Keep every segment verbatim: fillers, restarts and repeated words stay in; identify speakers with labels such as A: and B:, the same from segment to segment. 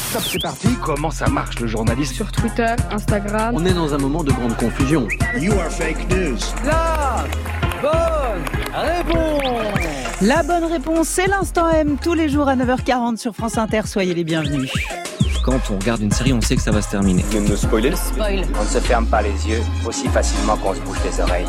A: Stop, c'est parti. Comment ça marche le journalisme?
B: Sur Twitter, Instagram.
C: On est dans un moment de grande confusion.
D: You are fake news.
E: La bonne réponse.
F: La bonne réponse, c'est l'Instant M, tous les jours à neuf heures quarante sur France Inter. Soyez les bienvenus.
C: Quand on regarde une série, on sait que ça va se terminer.
G: Ne me spoiler.
H: Spoil. On ne se ferme pas les yeux aussi facilement qu'on se bouge les oreilles.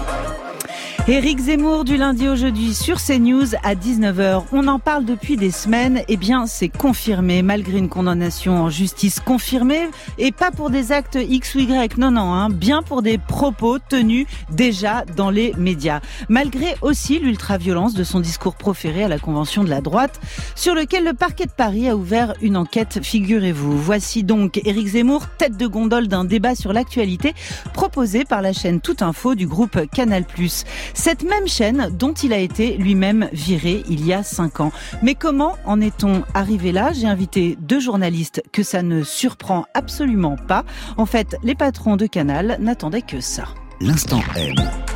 F: Éric Zemmour du lundi au jeudi sur CNews à dix-neuf heures. On en parle depuis des semaines. Eh bien, c'est confirmé, malgré une condamnation en justice confirmée. Et pas pour des actes X ou Y, non, non, hein, bien pour des propos tenus déjà dans les médias. Malgré aussi l'ultra-violence de son discours proféré à la Convention de la droite, sur lequel le parquet de Paris a ouvert une enquête, figurez-vous. Voici donc Éric Zemmour, tête de gondole d'un débat sur l'actualité proposé par la chaîne Tout Info du groupe Canal plus. Cette même chaîne dont il a été lui-même viré il y a cinq ans. Mais comment en est-on arrivé là? J'ai invité deux journalistes que ça ne surprend absolument pas. En fait, les patrons de Canal n'attendaient que ça.
I: L'Instant M.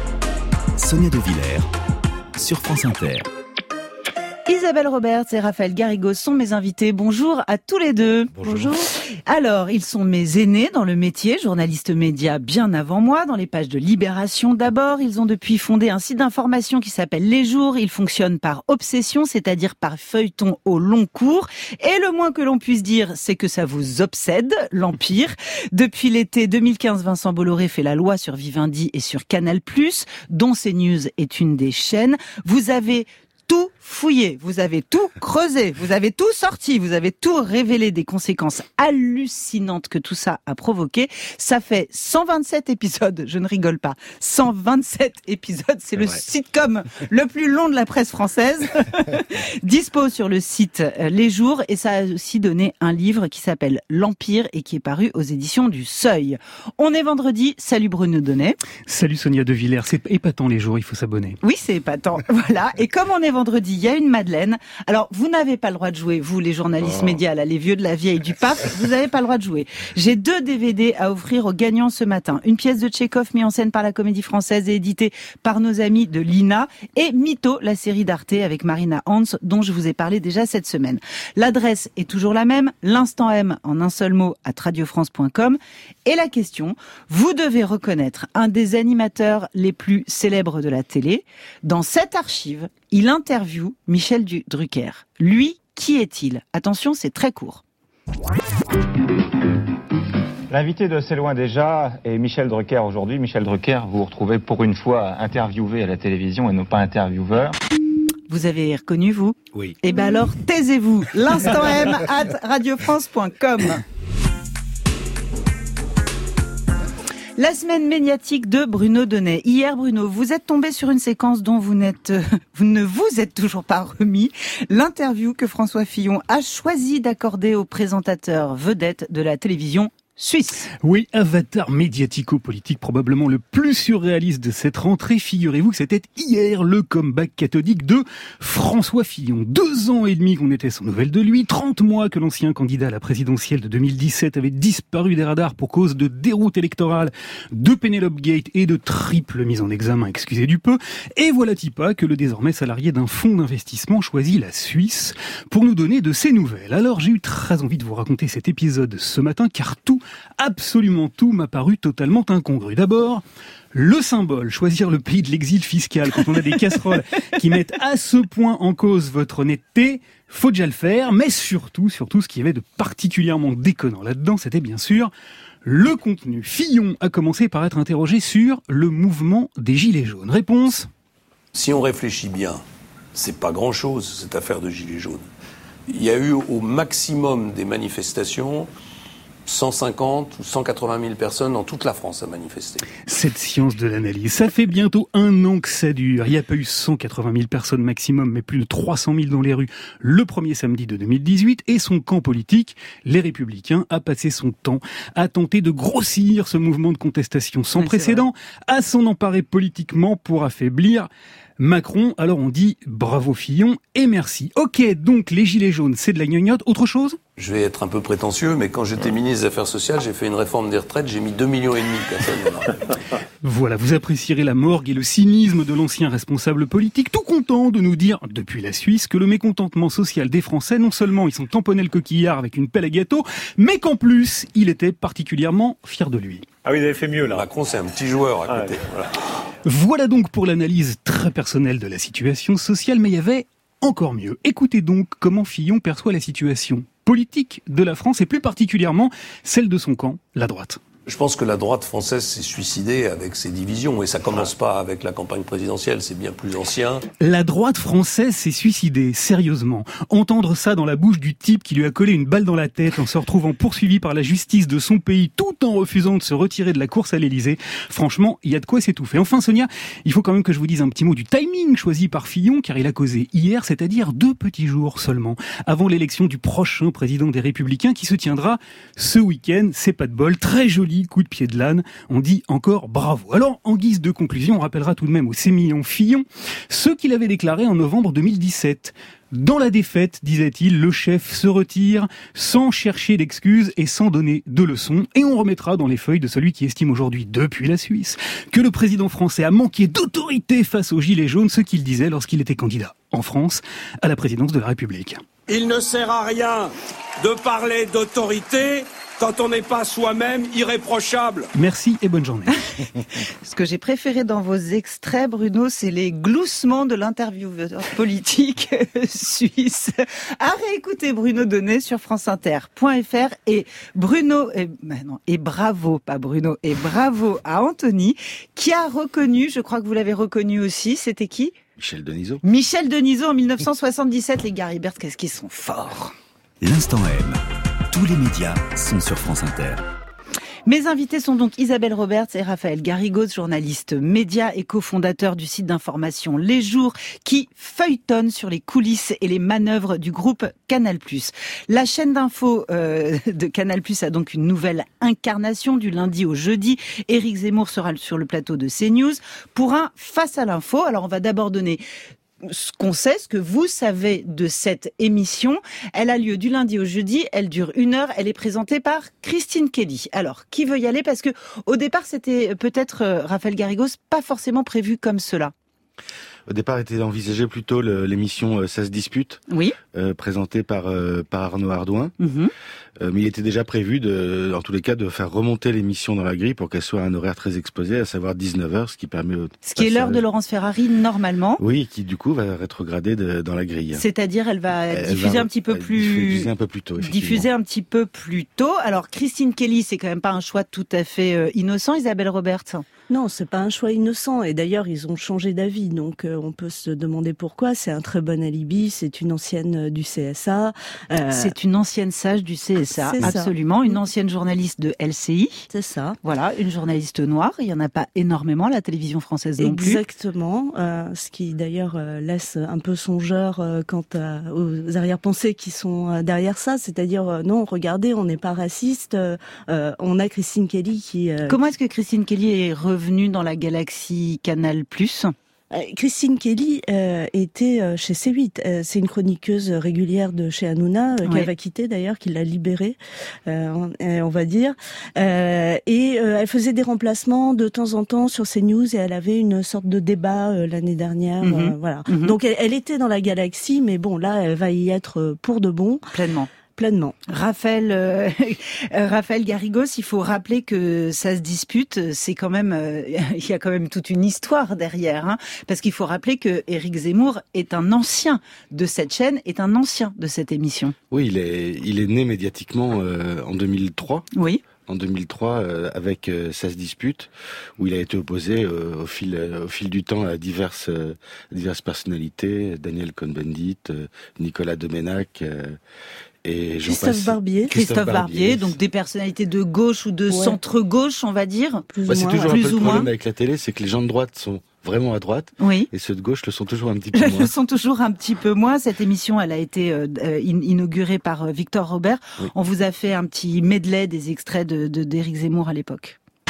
I: Sonia De Villers sur France Inter.
F: Isabelle Roberts et Raphaël Garrigos sont mes invités. Bonjour à tous les deux.
J: Bonjour.
F: Bonjour. Alors, ils sont mes aînés dans le métier, journalistes médias bien avant moi, dans les pages de Libération d'abord. Ils ont depuis fondé un site d'information qui s'appelle Les Jours. Il fonctionne par obsession, c'est-à-dire par feuilleton au long cours. Et le moins que l'on puisse dire, c'est que ça vous obsède, l'Empire. Depuis l'été deux mille quinze, Vincent Bolloré fait la loi sur Vivendi et sur Canal plus, dont CNews est une des chaînes. Vous avez tout fouillé, vous avez tout creusé, vous avez tout sorti, vous avez tout révélé, des conséquences hallucinantes que tout ça a provoqué. Ça fait cent vingt-sept épisodes, je ne rigole pas, cent vingt-sept épisodes, c'est, c'est le vrai. Sitcom le plus long de la presse française. Dispo sur le site Les Jours, et ça a aussi donné un livre qui s'appelle L'Empire et qui est paru aux éditions du Seuil. On est vendredi, salut Bruno Donnet.
J: Salut Sonia De Villers, c'est épatant Les Jours, il faut s'abonner.
F: Oui, c'est épatant, voilà. Et comme on est vendredi, il y a une Madeleine. Alors, vous n'avez pas le droit de jouer, vous, les journalistes oh. médias, là, les vieux de la vieille du pape, vous n'avez pas le droit de jouer. J'ai deux D V D à offrir aux gagnants ce matin. Une pièce de Tchekhov mise en scène par la Comédie Française et éditée par nos amis de l'I N A, et Mytho, la série d'Arte avec Marina Hans, dont je vous ai parlé déjà cette semaine. L'adresse est toujours la même, l'Instant M en un seul mot à radio france point com. Et la question, vous devez reconnaître un des animateurs les plus célèbres de la télé. Dans cette archive, il interviewe Michel Drucker. Lui, qui est-il? Attention, c'est très court.
K: L'invité de C'est loin déjà est Michel Drucker aujourd'hui. Michel Drucker, vous vous retrouvez pour une fois interviewé à la télévision et non pas intervieweur.
F: Vous avez reconnu, vous?
J: Oui.
F: Eh ben alors, taisez-vous. L'Instant M at radio france point com. La semaine médiatique de Bruno Donnet. Hier, Bruno, vous êtes tombé sur une séquence dont vous n'êtes, vous ne vous êtes toujours pas remis. L'interview que François Fillon a choisi d'accorder au présentateur vedette de la télévision suisse.
J: Oui, avatar médiatico-politique probablement le plus surréaliste de cette rentrée. Figurez-vous que c'était hier le comeback cathodique de François Fillon. Deux ans et demi qu'on était sans nouvelles de lui, trente mois que l'ancien candidat à la présidentielle de deux mille dix-sept avait disparu des radars pour cause de déroute électorale, de Penelope Gate et de triple mise en examen, excusez du peu. Et voilà-t-il pas que le désormais salarié d'un fonds d'investissement choisit la Suisse pour nous donner de ses nouvelles. Alors j'ai eu très envie de vous raconter cet épisode ce matin, car tout, absolument tout m'a paru totalement incongru. D'abord, le symbole, choisir le pays de l'exil fiscal quand on a des casseroles qui mettent à ce point en cause votre honnêteté, faut déjà le faire, mais surtout, surtout, ce qu'il y avait de particulièrement déconnant là-dedans, c'était bien sûr le contenu. Fillon a commencé par être interrogé sur le mouvement des Gilets jaunes. Réponse:
L: si on réfléchit bien, c'est pas grand-chose, cette affaire de Gilets jaunes. Il y a eu au maximum des manifestations cent cinquante ou cent quatre-vingt mille personnes dans toute la France à manifester.
J: Cette science de l'analyse, ça fait bientôt un an que ça dure. Il n'y a pas eu cent quatre-vingt mille personnes maximum, mais plus de trois cent mille dans les rues le premier samedi de deux mille dix-huit. Et son camp politique, les Républicains, a passé son temps à tenter de grossir ce mouvement de contestation sans oui, précédent, à s'en emparer politiquement pour affaiblir Macron, alors on dit bravo Fillon et merci. Ok, donc les gilets jaunes, c'est de la gnognotte. Autre chose ?
L: Je vais être un peu prétentieux, mais quand j'étais ministre des Affaires sociales, j'ai fait une réforme des retraites, j'ai mis deux millions et demi de personnes.
J: Voilà, vous apprécierez la morgue et le cynisme de l'ancien responsable politique, tout content de nous dire, depuis la Suisse, que le mécontentement social des Français, non seulement ils sont tamponnés le coquillard avec une pelle à gâteau, mais qu'en plus, il était particulièrement fier de lui.
B: Ah oui, vous avez fait mieux là.
L: Macron, c'est un petit joueur à côté.
B: Ah,
L: voilà.
J: Voilà donc pour l'analyse très personnelle de la situation sociale, mais il y avait encore mieux. Écoutez donc comment Fillon perçoit la situation politique de la France et plus particulièrement celle de son camp, la droite.
L: Je pense que la droite française s'est suicidée avec ses divisions et ça commence pas avec la campagne présidentielle, c'est bien plus ancien.
J: La droite française s'est suicidée, sérieusement. Entendre ça dans la bouche du type qui lui a collé une balle dans la tête en se retrouvant poursuivi par la justice de son pays tout en refusant de se retirer de la course à l'Élysée, franchement, il y a de quoi s'étouffer. Enfin Sonia, il faut quand même que je vous dise un petit mot du timing choisi par Fillon car il a causé hier, c'est-à-dire deux petits jours seulement, avant l'élection du prochain président des Républicains qui se tiendra ce week-end. C'est pas de bol, très joli coup de pied de l'âne, on dit encore bravo. Alors, en guise de conclusion, on rappellera tout de même au sémillant Fillon ce qu'il avait déclaré en novembre deux mille dix-sept. Dans la défaite, disait-il, le chef se retire sans chercher d'excuses et sans donner de leçons. Et on remettra dans les feuilles de celui qui estime aujourd'hui, depuis la Suisse, que le président français a manqué d'autorité face aux Gilets jaunes, ce qu'il disait lorsqu'il était candidat en France à la présidence de la République.
D: Il ne sert à rien de parler d'autorité quand on n'est pas soi-même irréprochable.
J: Merci et bonne journée.
F: Ce que j'ai préféré dans vos extraits, Bruno, c'est les gloussements de l'intervieweur politique suisse. À réécouter Bruno Donnet sur franceinter point f r et Bruno, et, bah non, et bravo, pas Bruno, et bravo à Anthony, qui a reconnu, je crois que vous l'avez reconnu aussi, c'était qui ?
G: Michel Denisot.
F: Michel Denisot en mille neuf cent soixante-dix-sept, les Gary Berthe, qu'est-ce qu'ils sont forts.
I: L'instant M. Tous les médias sont sur France Inter.
F: Mes invités sont donc Isabelle Roberts et Raphaël Garrigos, journalistes médias et cofondateurs du site d'information Les Jours, qui feuilletonnent sur les coulisses et les manœuvres du groupe Canal+. La chaîne d'info euh, de Canal+ a donc une nouvelle incarnation du lundi au jeudi. Éric Zemmour sera sur le plateau de CNews pour un Face à l'info. Alors on va d'abord donner ce qu'on sait, ce que vous savez de cette émission. Elle a lieu du lundi au jeudi, elle dure une heure, elle est présentée par Christine Kelly. Alors, qui veut y aller ? Parce que au départ, c'était peut-être, euh, Raphaël Garrigos, pas forcément prévu comme cela.
G: Au départ, était envisagé plutôt le, l'émission euh, Ça se dispute,
F: oui.
G: euh, présentée par euh, par Arnaud Ardouin.
F: Mm-hmm.
G: Euh, mais il était déjà prévu, de, en tous les cas, de faire remonter l'émission dans la grille pour qu'elle soit à un horaire très exposé, à savoir dix-neuf heures, ce qui permet... Au
F: ce qui est l'heure de Laurence Ferrari, normalement.
G: Oui, qui du coup va rétrograder de, dans la grille.
F: C'est-à-dire, elle va
G: elle
F: diffuser
G: va,
F: un petit peu plus...
G: Diffuser un peu plus tôt,
F: Diffuser un petit peu plus tôt. Alors, Christine Kelly, c'est quand même pas un choix tout à fait euh, innocent, Isabelle Roberts ?
M: Non, c'est pas un choix innocent. Et d'ailleurs, ils ont changé d'avis. Donc, euh, on peut se demander pourquoi. C'est un très bon alibi. C'est une ancienne du C S A. Euh...
F: C'est une ancienne sage du C S A.
M: C'est
F: absolument.
M: Ça.
F: Une ancienne journaliste de L C I.
M: C'est ça.
F: Voilà, une journaliste noire. Il y en a pas énormément à la télévision française non plus.
M: Exactement. Euh, ce qui d'ailleurs euh, laisse un peu songeur euh, quant à, aux arrière-pensées qui sont euh, derrière ça. C'est-à-dire, euh, non, regardez, on n'est pas raciste. Euh, euh, on a Christine Kelly qui... Euh...
F: Comment est-ce que Christine Kelly est revenue dans la galaxie Canal+?
M: Christine Kelly euh, était euh, chez C huit. Euh, c'est une chroniqueuse régulière de chez Hanouna, euh, qu'elle ouais. va quitter d'ailleurs, qui l'a libérée, euh, on, on va dire. Euh, et euh, elle faisait des remplacements de temps en temps sur CNews et elle avait une sorte de débat euh, l'année dernière. Mm-hmm. Euh, voilà. Mm-hmm. Donc elle, elle était dans la galaxie, mais bon, là, elle va y être pour de bon.
F: Pleinement.
M: Pleinement.
F: Raphaël, euh, Raphaël Garrigos, il faut rappeler que Ça se dispute, c'est quand même, euh, il y a quand même toute une histoire derrière, hein, parce qu'il faut rappeler que Éric Zemmour est un ancien de cette chaîne, est un ancien de cette émission.
G: Oui, il est, il est né médiatiquement euh, en deux mille trois.
F: Oui.
G: En deux mille trois, euh, avec euh, Ça se dispute, où il a été opposé euh, au fil euh, au fil du temps à diverses euh, diverses personnalités, Daniel Cohn-Bendit, euh, Nicolas Doménac. Euh, Et
M: Christophe Barbier.
F: Christophe, Christophe Barbier, Barbier, donc des personnalités de gauche ou de ouais. centre-gauche, on va dire.
G: Plus bah, ou c'est moins, toujours ouais. un peu le problème avec la télé, c'est que les gens de droite sont vraiment à droite,
F: oui.
G: et ceux de gauche le sont toujours un petit peu moins.
F: le sont toujours un petit peu moins. Cette émission, elle a été euh, inaugurée par Victor Robert. Oui. On vous a fait un petit medley des extraits de, de, d'Éric Zemmour à l'époque.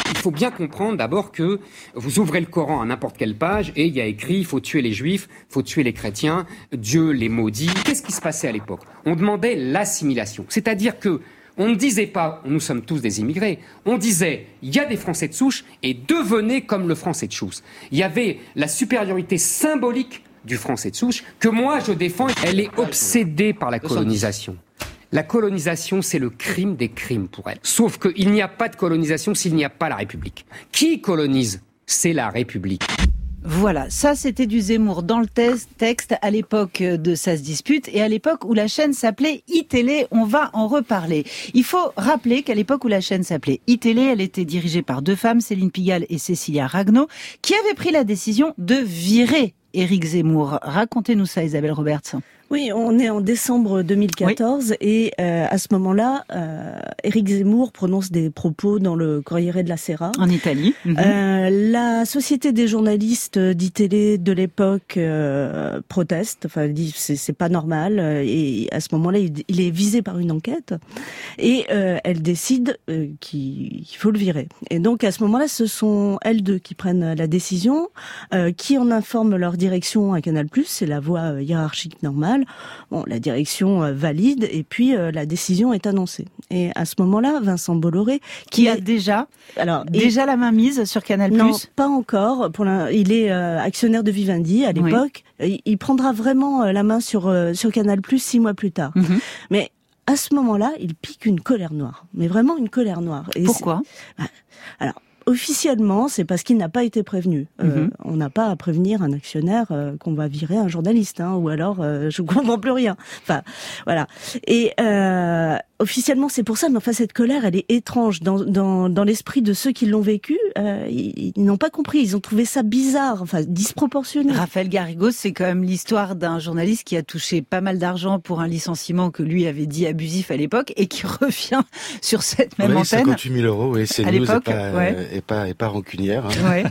B: Il faut bien comprendre d'abord que vous ouvrez le Coran à n'importe quelle page et il y a écrit « il faut tuer les juifs, il faut tuer les chrétiens, Dieu les maudit ». Qu'est-ce qui se passait à l'époque ? On demandait l'assimilation. C'est-à-dire que on ne disait pas « nous sommes tous des immigrés », on disait « il y a des Français de souche et devenez comme le Français de souche ». Il y avait la supériorité symbolique du Français de souche que moi je défends. Elle est obsédée par la colonisation. La colonisation, c'est le crime des crimes pour elle. Sauf qu'il n'y a pas de colonisation s'il n'y a pas la République. Qui colonise ? C'est la République.
F: Voilà, ça c'était du Zemmour dans le texte à l'époque de Ça se dispute et à l'époque où la chaîne s'appelait iTélé, on va en reparler. Il faut rappeler qu'à l'époque où la chaîne s'appelait iTélé, elle était dirigée par deux femmes, Céline Pigalle et Cécilia Ragnaud, qui avaient pris la décision de virer Éric Zemmour. Racontez-nous ça, Isabelle Roberts.
M: Oui, on est en décembre deux mille quatorze oui. et euh, à ce moment-là, euh, Éric Zemmour prononce des propos dans le Corriere della Sera.
F: En Italie.
M: Mm-hmm. Euh, la Société des journalistes d'ITélé de l'époque euh, proteste, enfin dit c'est, c'est pas normal et à ce moment-là, il, il est visé par une enquête et euh, elle décide euh, qu'il, qu'il faut le virer. Et donc à ce moment-là, ce sont elles deux qui prennent la décision, euh, qui en informent leur direction à Canal+, c'est la voie euh, hiérarchique normale. Bon, la direction euh, valide et puis euh, la décision est annoncée. Et à ce moment-là, Vincent Bolloré, qui,
F: qui a
M: est...
F: déjà,
M: alors
F: déjà et... la main mise sur Canal+.
M: Non, pas encore. Pour la... Il est euh, actionnaire de Vivendi à l'époque. Oui. Il prendra vraiment euh, la main sur euh, sur Canal+ six mois plus tard. Mm-hmm. Mais à ce moment-là, il pique une colère noire. Mais vraiment une colère noire. Et
F: pourquoi ?
M: C'est... Alors. Officiellement, c'est parce qu'il n'a pas été prévenu. Euh, mm-hmm. On n'a pas à prévenir un actionnaire euh, qu'on va virer un journaliste, hein, ou alors euh, je comprends plus rien. Enfin, voilà. Et euh, officiellement, c'est pour ça. Mais enfin, cette colère, elle est étrange dans dans, dans l'esprit de ceux qui l'ont vécu. Euh, ils, ils n'ont pas compris. Ils ont trouvé ça bizarre, enfin disproportionné.
F: Raphaël Garrigos, c'est quand même l'histoire d'un journaliste qui a touché pas mal d'argent pour un licenciement que lui avait dit abusif à l'époque et qui revient sur cette même
G: oui,
F: antenne.
G: cinquante-huit mille euros, oui, c'est news et pas,
F: ouais.
G: et pas et pas rancunière. Hein.
F: Ouais.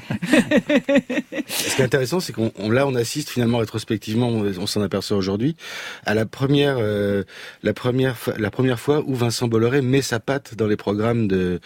G: Ce qui est intéressant, c'est qu'on on, là on assiste finalement rétrospectivement, on, on s'en aperçoit aujourd'hui, à la première euh, la première la première fois où Vincent Bolloré met sa patte dans les programmes de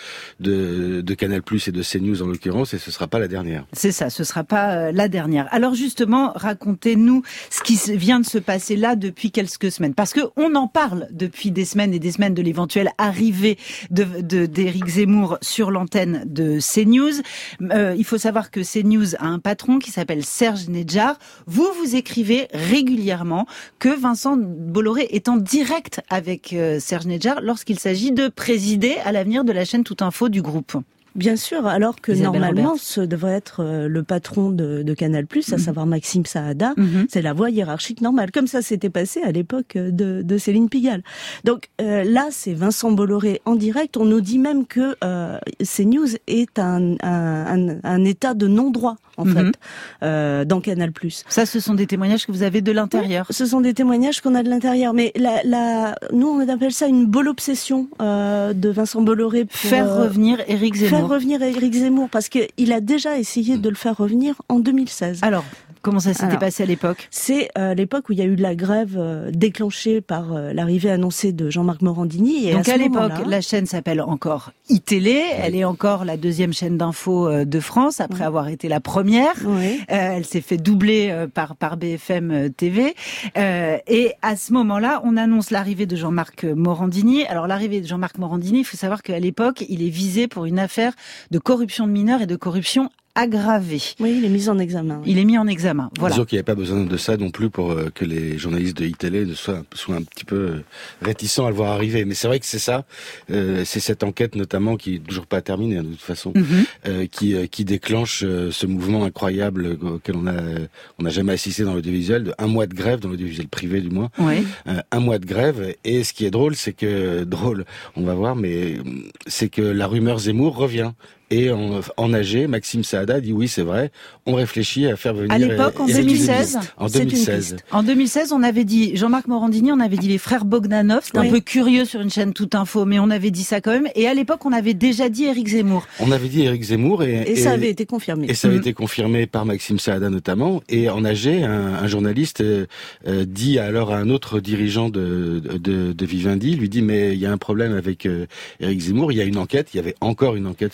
G: de, de Canal+ et de CNews en l'occurrence, et ce sera pas la dernière.
F: C'est ça, ce sera pas euh, la dernière. Alors justement, racontez-nous ce qui vient de se passer là depuis quelques semaines, parce que on en parle depuis des semaines et des semaines de l'éventuelle arrivée de, de d'Éric Zemmour sur l'antenne de CNews. Euh, il faut savoir que CNews a un patron qui s'appelle Serge Nedjar. Vous, vous écrivez régulièrement que Vincent Bolloré est en direct avec euh, Serge Nedjar lorsqu'il s'agit de présider à l'avenir de la chaîne Tout Info du groupe.
M: Bien sûr, alors que
F: Isabelle
M: normalement,
F: Roberts.
M: ce devrait être euh, le patron de, de Canal+, à
F: mmh.
M: savoir Maxime Saada,
F: mmh.
M: c'est la voie hiérarchique normale, comme ça s'était passé à l'époque de, de Céline Pigalle. Donc euh, là, c'est Vincent Bolloré en direct. On nous dit même que euh, CNews est un, un, un, un état de non-droit, en mmh. fait, euh, dans Canal+.
F: Ça, ce sont des témoignages que vous avez de l'intérieur.
M: Oui, ce sont des témoignages qu'on a de l'intérieur, mais la, la, nous, on appelle ça une bollobsession euh, de Vincent Bolloré. Pour,
F: faire
M: euh,
F: revenir Éric Zemmour.
M: Faire revenir Éric Zemmour, parce qu'il a déjà essayé de le faire revenir en deux mille seize.
F: Alors, comment ça s'était
M: Alors,
F: passé à l'époque ?
M: C'est euh, l'époque où il y a eu de la grève euh, déclenchée par euh, l'arrivée annoncée de Jean-Marc Morandini. Et
F: Donc
M: à,
F: à
M: ce
F: l'époque,
M: moment-là,
F: la chaîne s'appelle encore iTélé. Elle est encore la deuxième chaîne d'info euh, de France, après oui. avoir été la première.
M: Oui.
F: Euh, elle s'est fait doubler euh, par, par B F M T V. Euh, et à ce moment-là, on annonce l'arrivée de Jean-Marc Morandini. Alors l'arrivée de Jean-Marc Morandini, il faut savoir qu'à l'époque, il est visé pour une affaire de corruption de mineurs et de corruption aggravée.
M: Oui, il est mis en examen. Oui.
F: Il est mis en examen. Voilà.
G: Disons qu'il n'y a pas besoin de ça non plus pour euh, que les journalistes de iTélé soient, soient un petit peu euh, réticents à le voir arriver. Mais c'est vrai que c'est ça, euh, c'est cette enquête notamment qui est toujours pas terminée hein, de toute façon, mm-hmm. euh, qui euh, qui déclenche euh, ce mouvement incroyable auquel on a on n'a jamais assisté dans l'audiovisuel, de un mois de grève dans l'audiovisuel privé du moins.
F: Oui.
G: Euh, un mois de grève. Et ce qui est drôle, c'est que drôle, on va voir, mais c'est que la rumeur Zemmour revient. Et en, en A G, Maxime Saada dit oui, c'est vrai, on réfléchit à faire venir...
F: À l'époque, en deux mille seize,
G: en deux mille seize.
F: En deux mille seize, on avait dit, Jean-Marc Morandini, on avait dit les frères Bogdanov, c'était oui. un peu curieux sur une chaîne Tout Info, mais on avait dit ça quand même. Et à l'époque, on avait déjà dit Éric Zemmour.
G: On avait dit Éric Zemmour et...
M: Et, et ça avait été confirmé.
G: Et ça avait
F: mmh.
G: été confirmé par Maxime Saada notamment. Et en A G, un, un journaliste euh, euh, dit alors à un autre dirigeant de, de, de Vivendi, lui dit mais il y a un problème avec euh, Éric Zemmour, il y a une enquête, il y avait encore une enquête sur deux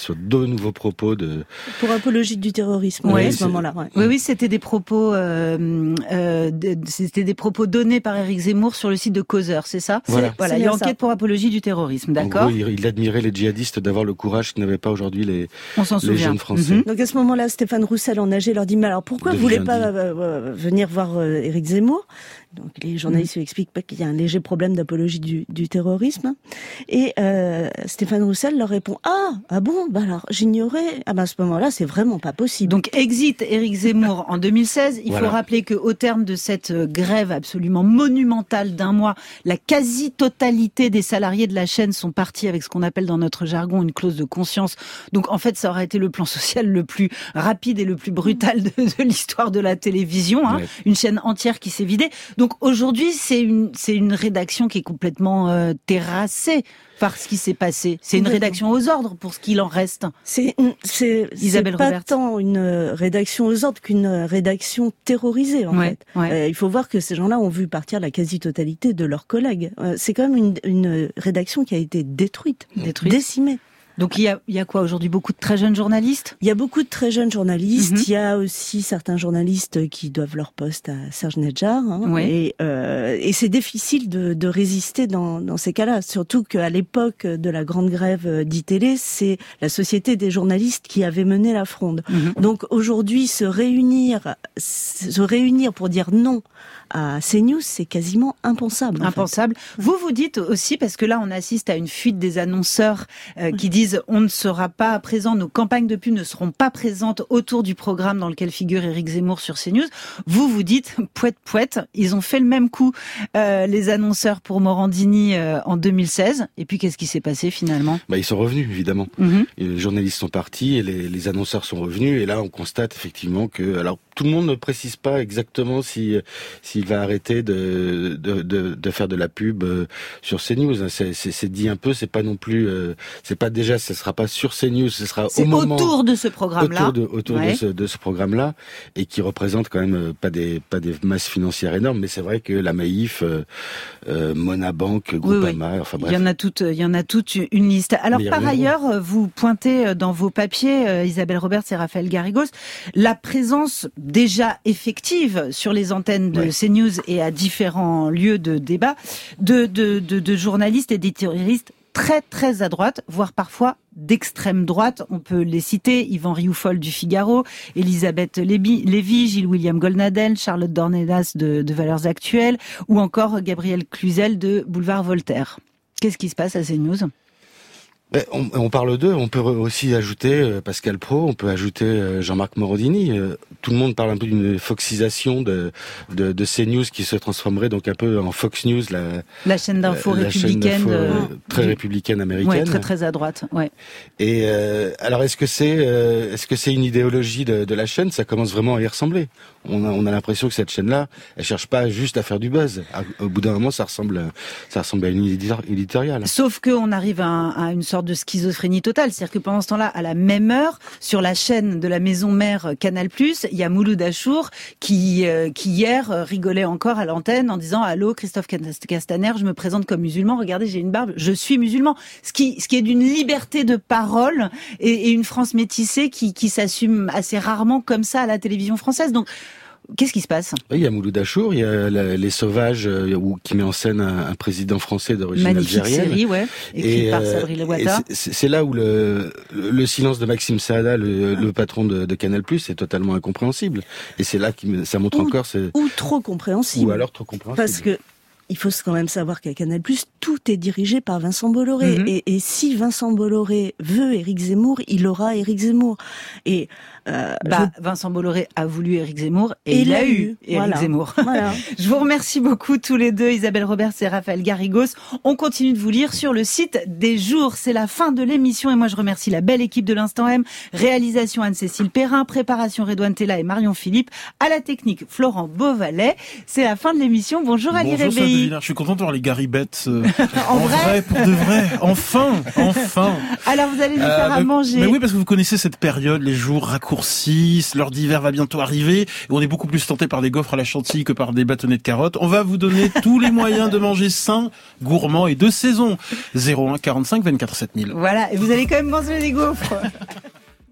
G: deux nouveaux propos de...
M: Pour apologie du terrorisme, oui, à ce moment-là. Ouais.
F: Oui, oui, c'était des propos, euh, euh, de, c'était des propos donnés par Éric Zemmour sur le site de Causeur, c'est ça?
G: Voilà.
F: Voilà, il y a enquête pour apologie du terrorisme, d'accord.
G: En gros, il, il admirait les djihadistes d'avoir le courage que n'avaient pas aujourd'hui les,
F: On s'en
G: les
F: souvient.
G: jeunes Français.
M: Mm-hmm. Donc à ce moment-là, Stéphane Roussel en A G leur dit, mais alors pourquoi
G: De
M: vous voulez
G: lundi.
M: pas euh, venir voir euh, Éric Zemmour? Donc les journalistes lui expliquent pas qu'il y a un léger problème d'apologie du, du terrorisme. Et euh, Stéphane Roussel leur répond, ah, ah bon, bah alors j'ignorais. Ah ben à ce moment-là, c'est vraiment pas possible.
F: Donc exit Éric Zemmour en deux mille seize. Il
G: Voilà.
F: faut rappeler que au terme de cette grève absolument monumentale d'un mois, la quasi-totalité des salariés de la chaîne sont partis avec ce qu'on appelle dans notre jargon une clause de conscience. Donc en fait, ça aurait été le plan social le plus rapide et le plus brutal de, de l'histoire de la télévision. Hein.
G: Ouais.
F: Une chaîne entière qui s'est vidée. Donc aujourd'hui, c'est une, c'est une rédaction qui est complètement euh, terrassée par ce qui s'est passé. C'est une rédaction aux ordres pour ce qu'il en reste.
M: C'est, c'est,
F: Isabelle
M: c'est pas
F: Robert.
M: tant une rédaction aux ordres qu'une rédaction terrorisée, en
F: Ouais,
M: fait.
F: ouais.
M: Euh, il faut voir que ces gens-là ont vu partir la quasi-totalité de leurs collègues. Euh, c'est quand même une, une rédaction qui a été détruite,
F: Détruite.
M: décimée.
F: Donc il y a, il y a quoi aujourd'hui? Beaucoup de très jeunes journalistes?
M: Il y a beaucoup de très jeunes journalistes.
F: Mm-hmm.
M: Il y a aussi certains journalistes qui doivent leur poste à Serge Nedjar. Hein,
F: Ouais.
M: et, euh, et c'est difficile de, de résister dans, dans ces cas-là. Surtout qu'à l'époque de la grande grève d'I-Télé, c'est la Société des journalistes qui avait mené la fronde.
F: Mm-hmm.
M: Donc aujourd'hui, se réunir, se réunir pour dire non à CNews, c'est quasiment impensable. en
F: Impensable.
M: fait.
F: Vous vous dites aussi, parce que là on assiste à une fuite des annonceurs euh, qui disent on ne sera pas présent, nos campagnes de pub ne seront pas présentes autour du programme dans lequel figure Éric Zemmour sur CNews. Vous vous dites pouet pouet, ils ont fait le même coup euh, les annonceurs pour Morandini euh, en deux mille seize. Et puis qu'est-ce qui s'est passé finalement?
G: Bah, ils sont revenus, évidemment.
F: Mm-hmm.
G: Et les journalistes sont partis et les, les annonceurs sont revenus. Et là, on constate effectivement que... Alors, tout le monde ne précise pas exactement si s'il va arrêter de, de, de, de faire de la pub euh, sur CNews. C'est, c'est, c'est dit un peu, c'est pas non plus... Euh, c'est pas déjà, ce sera pas sur CNews, ce sera
F: C'est
G: au moment...
F: autour de ce programme-là.
G: Autour de, autour
F: Ouais.
G: de ce, de ce programme-là, et qui représente quand même euh, pas des, pas des masses financières énormes, mais c'est vrai que la Maïf, euh, euh, Monabank, Groupama,
F: oui, oui.
G: enfin bref.
F: Il y en a toute, il y en a toute une liste. Alors
G: Mais il y a
F: par
G: rien.
F: ailleurs, vous pointez dans vos papiers, euh, Isabelle Roberts et Raphaël Garrigos, la présence déjà effective sur les antennes de
G: Ouais.
F: CNews et à différents lieux de débat de, de, de, de journalistes et d'éditorialistes très très à droite, voire parfois d'extrême droite. On peut les citer: Yvan Rioufol du Figaro, Elisabeth Lévy, Lévy, Gilles-William Golnadel, Charlotte Dornelas de, de Valeurs Actuelles, ou encore Gabriel Cluzel de Boulevard Voltaire. Qu'est-ce qui se passe à CNews ?
G: Ben, on, on parle d'eux, on peut aussi ajouter euh, Pascal Praud, on peut ajouter euh, Jean-Marc Morandini. Euh, tout le monde parle un peu d'une foxisation de, de, de CNews qui se transformerait donc un peu en Fox News, la,
F: La chaîne d'info
G: la chaîne
F: républicaine.
G: d'info, euh,
F: de-
G: très
F: du-
G: républicaine américaine.
F: Ouais, très très à droite. Ouais.
G: Et euh, alors, est-ce que c'est euh, est-ce que c'est une idéologie de, de la chaîne? Ça commence vraiment à y ressembler. On a on a l'impression que cette chaîne-là, elle cherche pas juste à faire du buzz. À- Au bout d'un moment, ça ressemble ça ressemble à une éditor- éditoriale.
F: Sauf qu'on arrive à, un- à une sorte de schizophrénie totale. C'est-à-dire que pendant ce temps-là, à la même heure, sur la chaîne de la maison mère Canal+, il y a Mouloud Achour qui, euh, qui hier euh, rigolait encore à l'antenne en disant « Allô, Christophe Castaner, je me présente comme musulman. Regardez, j'ai une barbe. Je suis musulman. » Ce qui, ce qui est d'une liberté de parole et, et une France métissée qui, qui s'assume assez rarement comme ça à la télévision française. Donc, qu'est-ce qui se passe?
G: Oui, il y a Mouloud Achour, il y a la- Les Sauvages, euh, où, qui met en scène un, un président français d'origine
F: Magnifique
G: algérienne.
F: série, ouais, écrite par
G: euh,
F: Sabri
G: et
F: Louata.
G: c'est- C'est là où le, le silence de Maxime Saada, le, le patron de, de Canal+, est totalement incompréhensible. Et c'est là que ça montre
M: Ou-
G: encore... C'est,
M: Ou trop compréhensible.
G: ou alors trop compréhensible.
M: Parce que il faut quand même savoir qu'à Canal+, tout est dirigé par Vincent Bolloré.
F: Mhm.
M: Et, et si Vincent Bolloré veut Éric Zemmour, il aura Éric Zemmour. Et euh,
F: Bah, Vincent Bolloré a voulu Éric Zemmour et,
M: Et
F: il
M: il
F: a
M: l'a
F: eu
M: eu.
F: Éric
M: Voilà.
F: Zemmour.
M: Voilà.
F: Je vous remercie beaucoup tous les deux, Isabelle Roberts et Raphaël Garrigos. On continue de vous lire sur le site des jours. C'est la fin de l'émission et moi je remercie la belle équipe de l'Instant M. Réalisation Anne-Cécile Perrin, préparation Redouane Tella et Marion Philippe. À la technique, Florent Beauvalet. C'est la fin de l'émission. Bonjour Ali
J: Bonjour,
F: Rebéi.
N: Villard. Je suis content de voir les Gary Betts euh, en, en vrai, vrai, pour de vrai. Enfin, enfin.
F: Alors vous allez nous faire
N: euh,
F: à manger.
N: Mais oui, parce que vous connaissez cette période, les jours raccourcissent, l'heure d'hiver va bientôt arriver, et on est beaucoup plus tenté par des gaufres à la chantilly que par des bâtonnets de carottes. On va vous donner tous les moyens de manger sain, gourmand et de saison. zéro un quarante-cinq vingt-quatre sept mille.
F: Voilà, et vous allez quand même manger des gaufres.